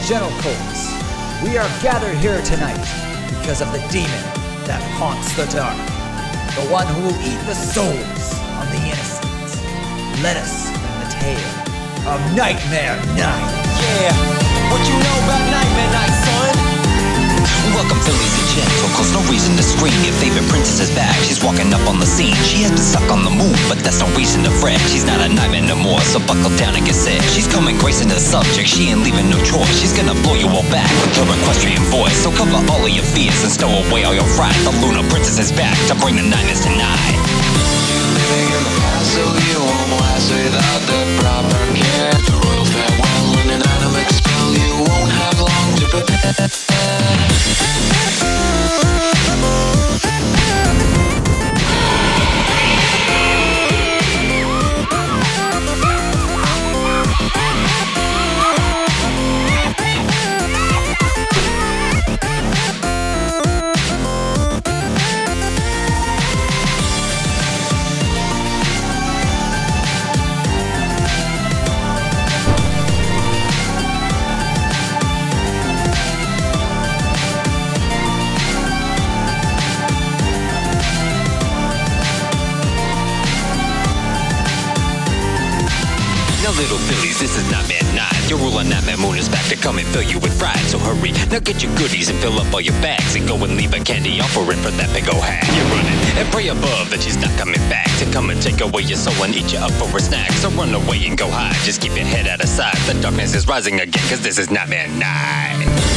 Gentle-Colts, we are gathered here tonight because of the demon that haunts the dark, the one who will eat the souls of the innocent. Let us bring the tale of Nightmare Night. Yeah, what you know about Nightmare Night, son? Welcome Phillies and Gentle-Colts, no reason to scream. Your favorite princess is back, she's walking up on the scene. She has been stuck on the move, but that's no reason to fret. She's not a nightmare no more, so buckle down and get set. She's coming gracing the subject, she ain't leaving no choice. She's gonna blow you all back with her equestrian voice. So cover all of your fears and stow away all your fright. The Lunar Princess is back to bring the nightmares tonight. Living in the past, so you won't last without the proper care. The royal farewell and an animate spell, you won't have long to prepare. Now little Phillies, this is Nightmare Night. Your ruler Nightmare Moon is back to come and fill you with fright. So hurry, now get your goodies and fill up all your bags. And go and leave a candy offering for that big ol' hag. You're running and pray above that she's not coming back to come and take away your soul and eat you up for a snack. So run away and go hide, just keep your head out of sight. The darkness is rising again, cause this is Nightmare Night.